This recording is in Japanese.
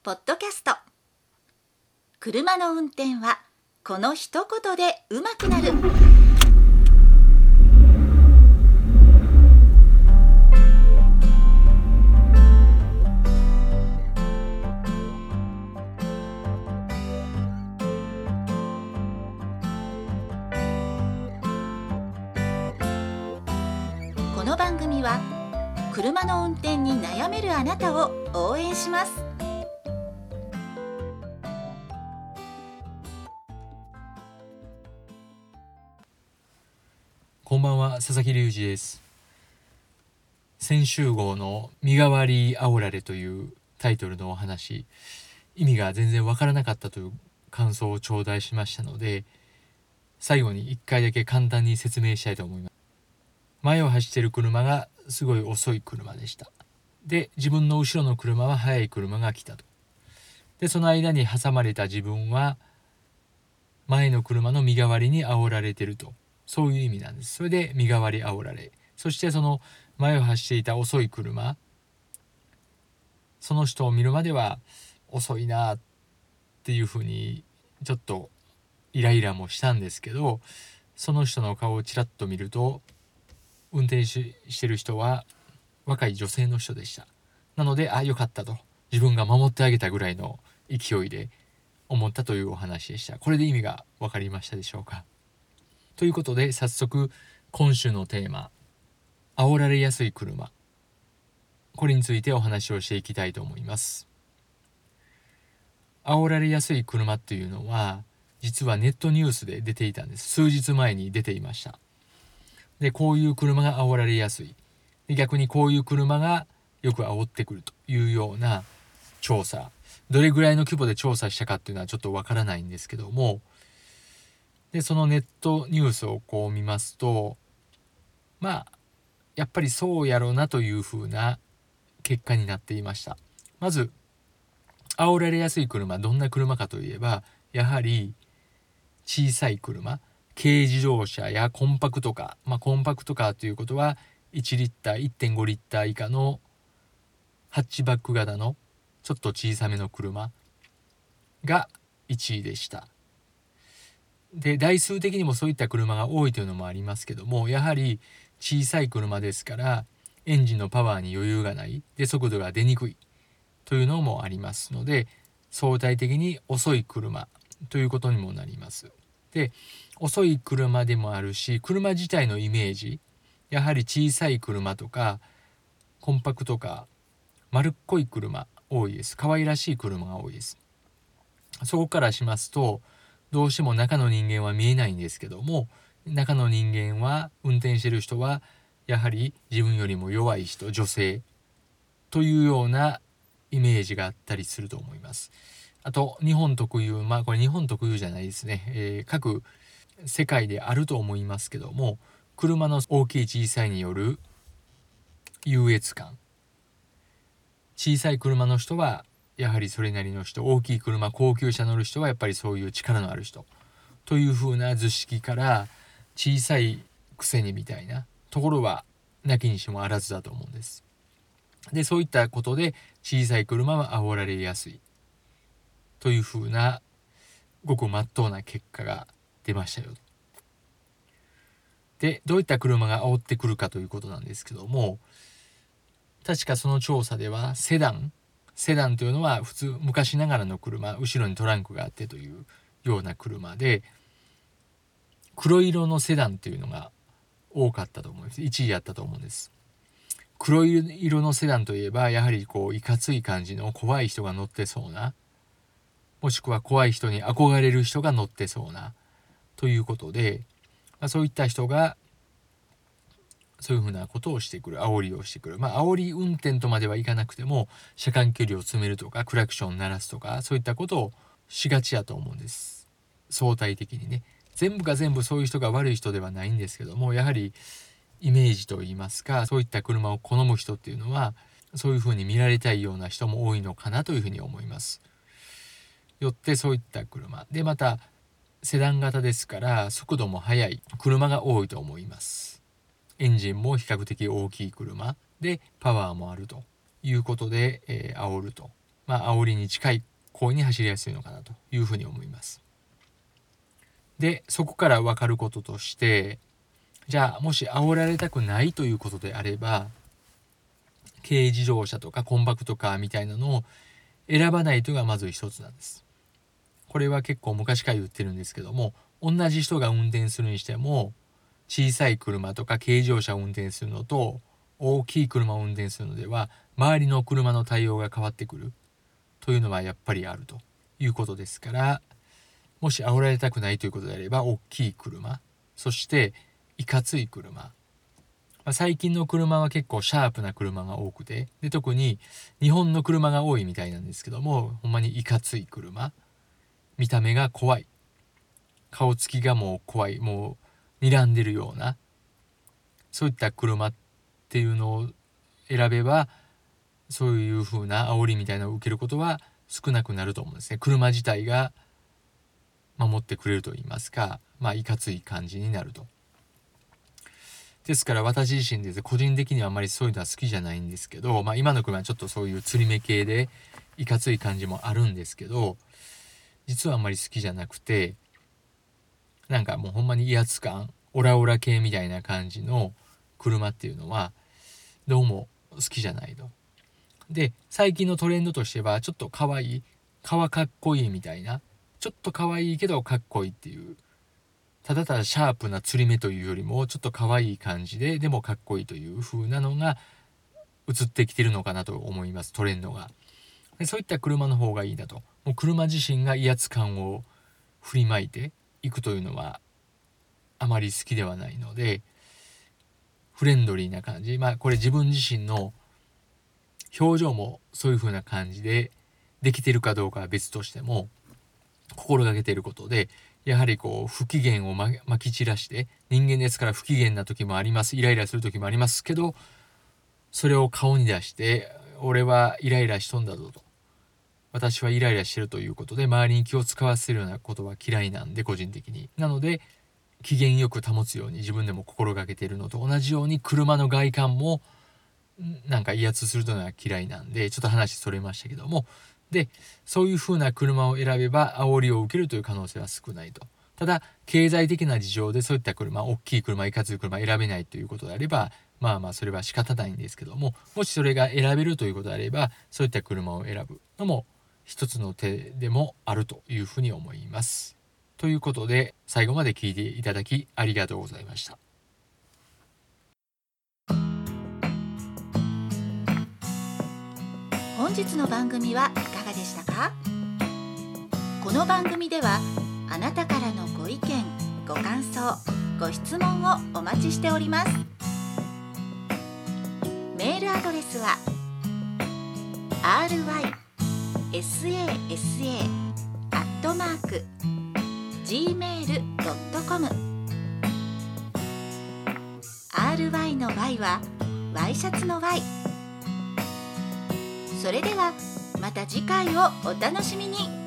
ポッドキャスト。車の運転はこの一言で上手くなる。この番組は車の運転に悩めるあなたを応援します。 こんばんは、佐々木隆二です。先週号の身代わりあおられというタイトルのお話、意味が全然わからなかったという感想を頂戴しましたので、最後に一回だけ簡単に説明したいと思います。前を走っている車がすごい遅い車でした。で、自分の後ろの車は速い車が来たと。で、その間に挟まれた自分は前の車の身代わりに煽られていると。そういう意味なんです。それで身代わり煽られ。そしてその前を走っていた遅い車、その人を見るまでは遅いなっていうふうにちょっとイライラもしたんですけど、その人の顔をちらっと見ると、運転してる人は若い女性の人でした。なので、よかったと。自分が守ってあげたぐらいの勢いで思ったというお話でした。これで意味が分かりましたでしょうか。ということで、早速今週のテーマ、煽られやすい車、これについてお話をしていきたいと思います。煽られやすい車っていうのは、実はネットニュースで出ていたんです。数日前に出ていました。で、こういう車が煽られやすい。で、逆にこういう車がよく煽ってくるというような調査。どれぐらいの規模で調査したかっていうのはちょっとわからないんですけども、で、そのネットニュースをこう見ますと、やっぱりそうやろうなというふうな結果になっていました。まず、煽られやすい車、どんな車かといえば、やはり小さい車、軽自動車やコンパクトカー、コンパクトカーということは1リッター、1.5 リッター以下のハッチバック型のちょっと小さめの車が1位でした。で、台数的にもそういった車が多いというのもありますけども、やはり小さい車ですからエンジンのパワーに余裕がない、で速度が出にくいというのもありますので、相対的に遅い車ということにもなります。で、遅い車でもあるし、車自体のイメージ、やはり小さい車とかコンパクトカー、丸っこい車多いです。可愛らしい車が多いです。そこからしますと、どうしても中の人間は見えないんですけども、中の人間は、運転してる人はやはり自分よりも弱い人、女性というようなイメージがあったりすると思います。あと日本特有、これ日本特有じゃないですね、各世界であると思いますけども、車の大きい小さいによる優越感、小さい車の人はやはりそれなりの人、大きい車、高級車乗る人はやっぱりそういう力のある人という風な図式から、小さいくせにみたいなところはなきにしもあらずだと思うんです。で、そういったことで小さい車は煽られやすいという風なごく真っ当な結果が出ましたよ。で、どういった車が煽ってくるかということなんですけども、確かその調査ではセダンというのは普通昔ながらの車、後ろにトランクがあってというような車で、黒色のセダンというのが多かったと思います。1位やったと思うんです。黒色のセダンといえば、やはりいかつい感じの怖い人が乗ってそうな、もしくは怖い人に憧れる人が乗ってそうなということで、そういった人がそういうふうなことをしてくる、煽りをしてくる。煽り運転とまではいかなくても、車間距離を詰めるとか、クラクション鳴らすとか、そういったことをしがちやと思うんです。相対的にね。全部が全部そういう人が悪い人ではないんですけども、やはりイメージといいますか、そういった車を好む人っていうのは、そういうふうに見られたいような人も多いのかなというふうに思います。よってそういった車で、またセダン型ですから速度も速い車が多いと思います。エンジンも比較的大きい車でパワーもあるということで、煽ると煽りに近い行為に走りやすいのかなというふうに思います。でそこから分かることとして、じゃあもし煽られたくないということであれば、軽自動車とかコンパクトカーみたいなのを選ばないというのがまず一つなんです。これは結構昔から言ってるんですけども、同じ人が運転するにしても、小さい車とか軽自動車を運転するのと大きい車を運転するのでは周りの車の対応が変わってくるというのはやっぱりあるということですから、もし煽られたくないということであれば大きい車、そしていかつい車、最近の車は結構シャープな車が多くて、で特に日本の車が多いみたいなんですけども、ほんまにいかつい車、見た目が怖い、顔つきがもう怖い、もう睨んでるような、そういった車っていうのを選べば、そういう風な煽りみたいなのを受けることは少なくなると思うんですね。車自体が守ってくれると言いますか、いかつい感じになると。ですから私自身です個人的にはあまりそういうのは好きじゃないんですけど、今の車はちょっとそういう釣り目系でいかつい感じもあるんですけど、実はあんまり好きじゃなくて、なんかもうほんまに威圧感、オラオラ系みたいな感じの車っていうのはどうも好きじゃないと。で最近のトレンドとしてはちょっと可愛い、かっこいいみたいな、ちょっと可愛いけどかっこいいっていう、ただただシャープな釣り目というよりもちょっと可愛い感じででもかっこいいという風なのが移ってきてるのかなと思います、トレンドが。でそういった車の方がいいなと。もう車自身が威圧感を振りまいていくというのはあまり好きではないので、フレンドリーな感じ、これ自分自身の表情もそういう風な感じでできてるかどうかは別としても心がけていることで、やはりこう不機嫌をまき散らして、人間ですから不機嫌な時もあります、イライラする時もありますけど、それを顔に出して俺はイライラしとんだぞと、私はイライラしてるということで周りに気を使わせるようなことは嫌いなんで、個人的に。なので機嫌よく保つように自分でも心がけているのと同じように、車の外観もなんか威圧するというのは嫌いなんで、ちょっと話それましたけども、でそういう風な車を選べば煽りを受けるという可能性は少ないと。ただ経済的な事情でそういった車、大きい車、いかつい車選べないということであれば、それは仕方ないんですけども、もしそれが選べるということであれば、そういった車を選ぶのも一つの手でもあるというふうに思います。ということで最後まで聞いていただきありがとうございました。 本日の番組はいかがでしたか？この番組ではあなたからのご意見、ご感想、ご質問をお待ちしております。メールアドレスは rysasa@gmail.com。 RY の Y はワイシャツの Y。それではまた次回をお楽しみに。